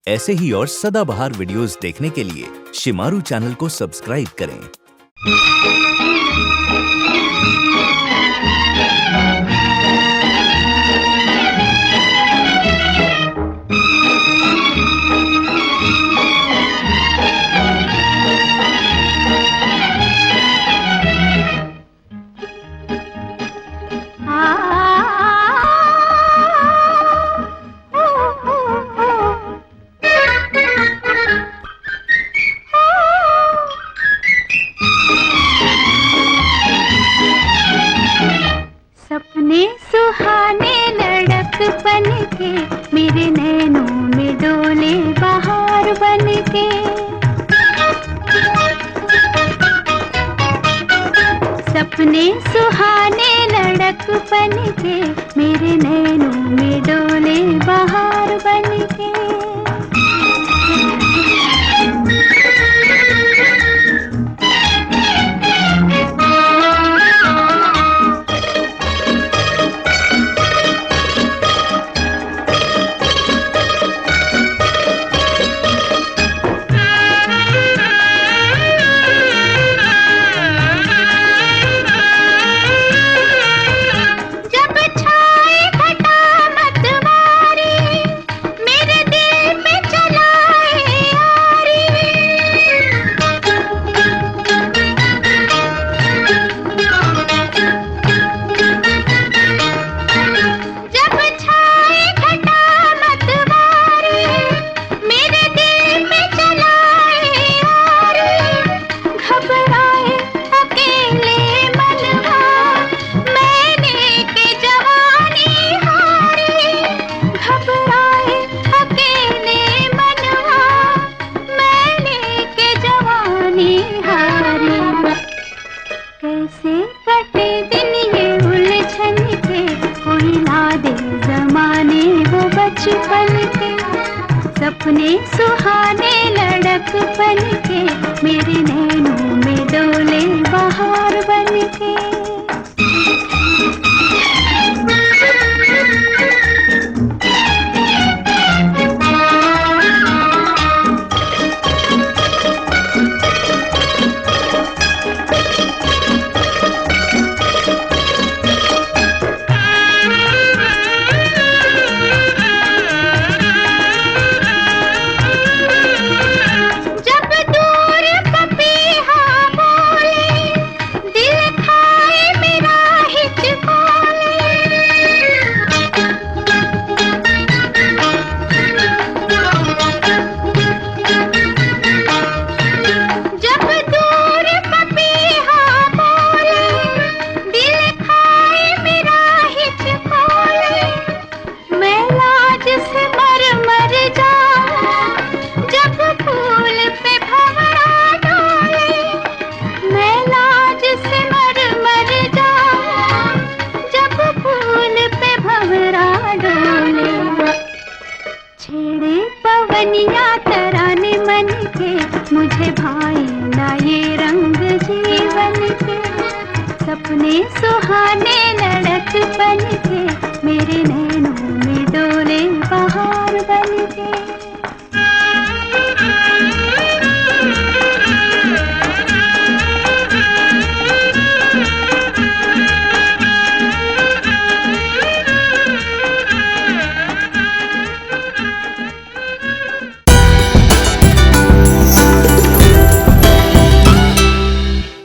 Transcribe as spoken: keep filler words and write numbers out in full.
ऐसे ही और सदाबहार वीडियोस देखने के लिए शिमारू चैनल को सब्सक्राइब करें। सपने सुहाने लड़क बन के मेरे नैनों में डोले बहार बन के। सपने सुहाने लड़क बन के मेरे नैनों में डोले बहार बन के। कैसे कटे दिन ये उलझन के, कोई ला दे ज़माने वो बचपन के। सपने सुहाने लड़क बन के मेरे नैनों में डोले बहार बन के। छेड़े पवनिया तराने मन के, मुझे भाई ना ये रंग जीवन के। सपने सुहाने लड़क बन के मेरे नैनों में डोले बहार बन के।